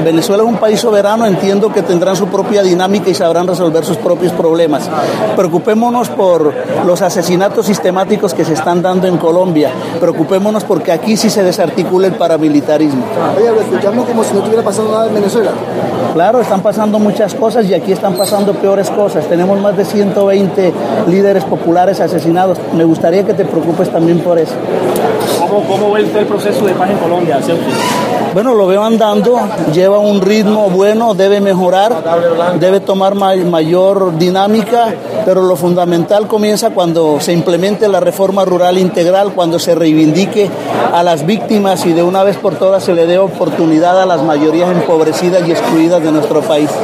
Venezuela es un país soberano, entiendo que tendrán su propia dinámica y sabrán resolver sus propios problemas. Preocupémonos por los asesinatos sistemáticos que se están dando en Colombia. Preocupémonos porque aquí sí se desarticula el paramilitarismo. Oye, lo escuchamos como si no estuviera pasando nada en Venezuela. Claro, están pasando muchas cosas y aquí están pasando peores cosas. Tenemos más de 120 líderes populares asesinados. Me gustaría que te preocupes también por eso. ¿Cómo ve usted el proceso de paz en Colombia? Bueno, lo veo andando, lleva un ritmo bueno, debe mejorar, debe tomar mayor dinámica, pero lo fundamental comienza cuando se implemente la reforma rural integral, cuando se reivindique a las víctimas y de una vez por todas se le dé oportunidad a las mayorías empobrecidas y excluidas de nuestro país.